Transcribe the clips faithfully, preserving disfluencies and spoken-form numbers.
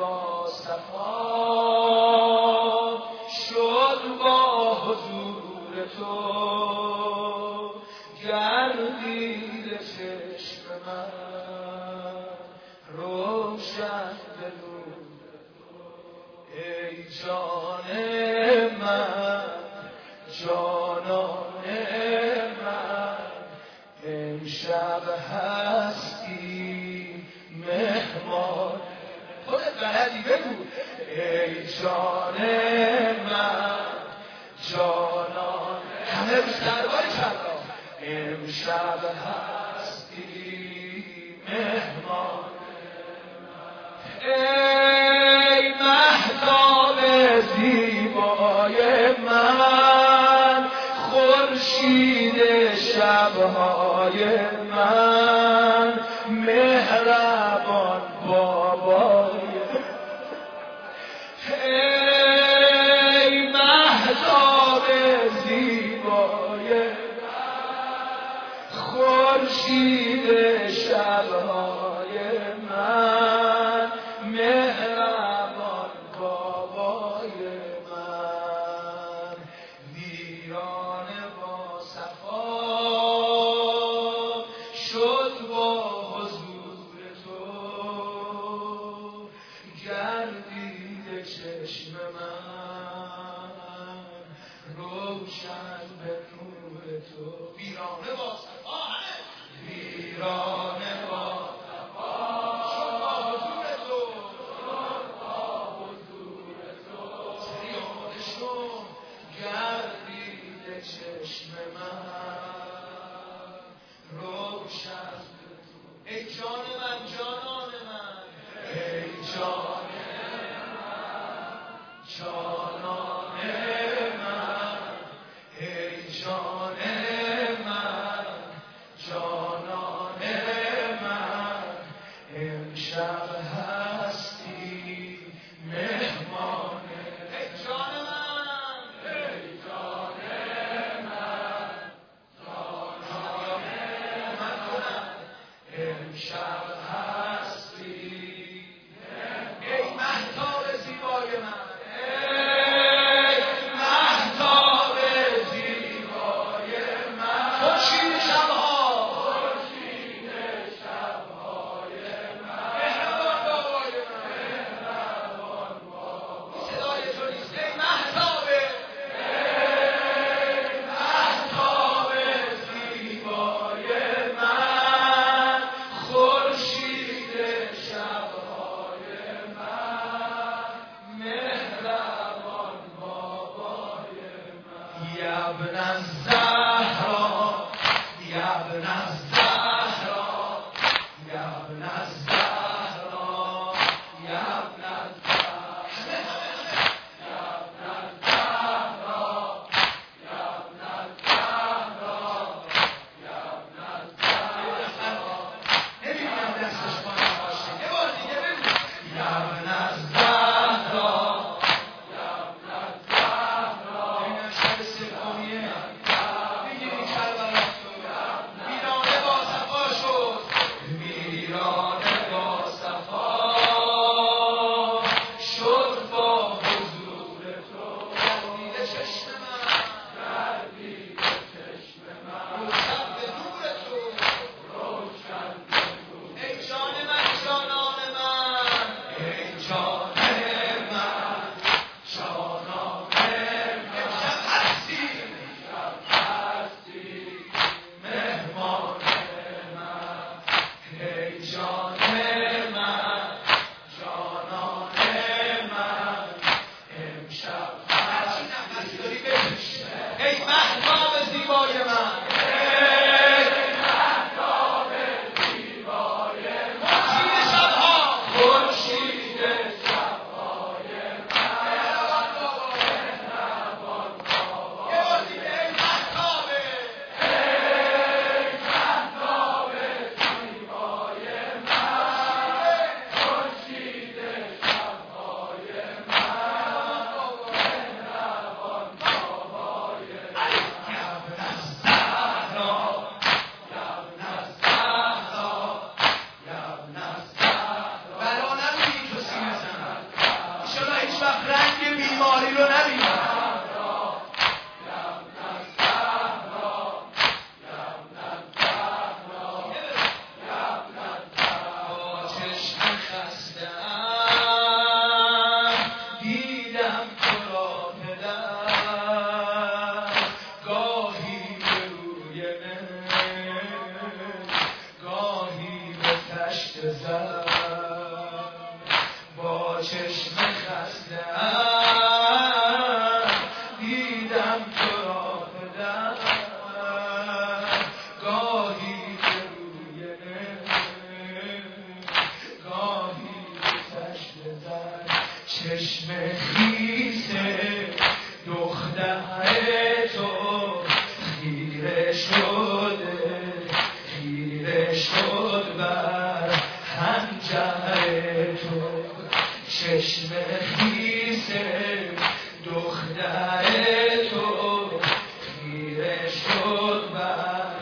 با صفا شد با حضور تو، گردید چشم من روشن به نور تو. ای جان من، جانان من، امشب هستی مهمان. خودت بلدی بگو. ای جان من، جانان، همه بیشتر باری کرده. امشب هستی مهمان. ای مهتاب زیبای من، خورشید شبهای من، مهربان بابای. ای مهتاب زیبای من، خورشید شبهای من، مهربان بابای من. ویرانه با صفا شد با حضور تو، گردید چشم من روشن به نور تو. ویرانه با صفا، ویرانه با صفا شد با حضور تو، با حضور تو. سریعانشون گردید چشم من روشن به تو. ای جان من، جانان من، ای جان من، جانان من، ای جان من، جانان گاهی به تشت زد با چشم خسته دیدم تو را بدم گاهی به روی گاهی به تشت زد چشم خیسه دختر تو خیره شده خیره شد بر حنجر تو چشم خیسه دختر تو خیره شد بر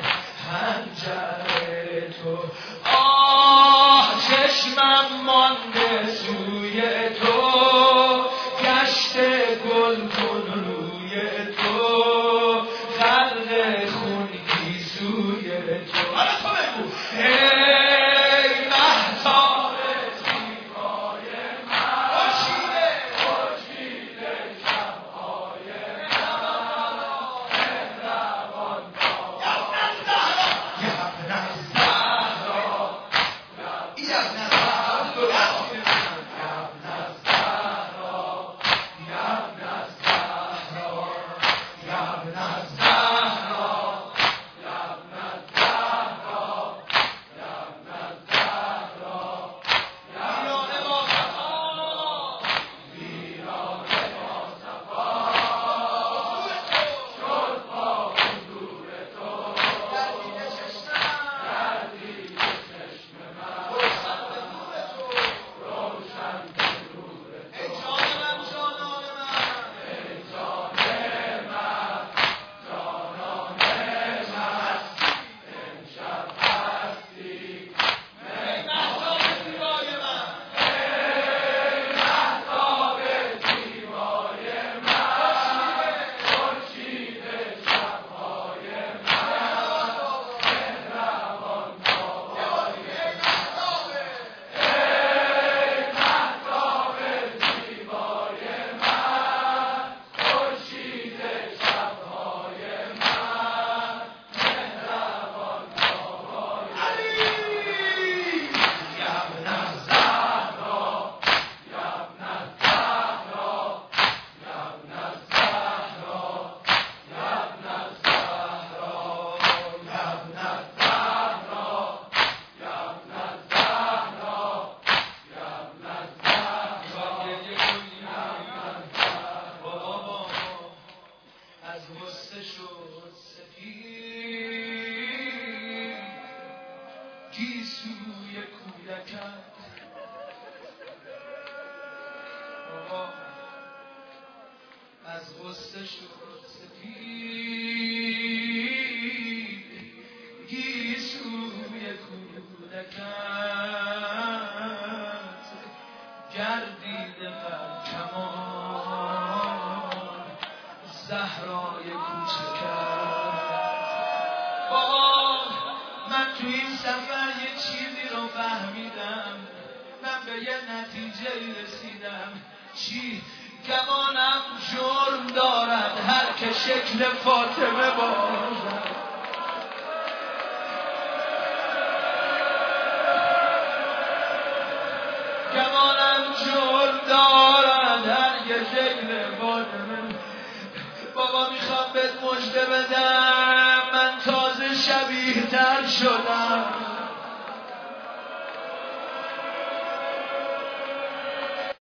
حنجر تو آه چشمم مانده سوی تو گشته گلگون روی تو خلق خون گیسوی تو حالا تو بگو ای مهتاب زیبای من خورشید خورشید شب‌های من مهربان یبن الزهرا یبن الزهرا گیسوی کودکت از غصه شد سفید گیسوی کودکت گردیده بر کمان زهرای کوچکت من تو این سفر یه چیزی رو فهمیدم من به یه نتیجه رسیدم چی؟ گمانم جرم دارد هر که شکل فاطمه باشد گمانم جرم دارد هر که شکل فاطمه بابا میخوام بهت مژده بدم من تازه شبیه تر شدم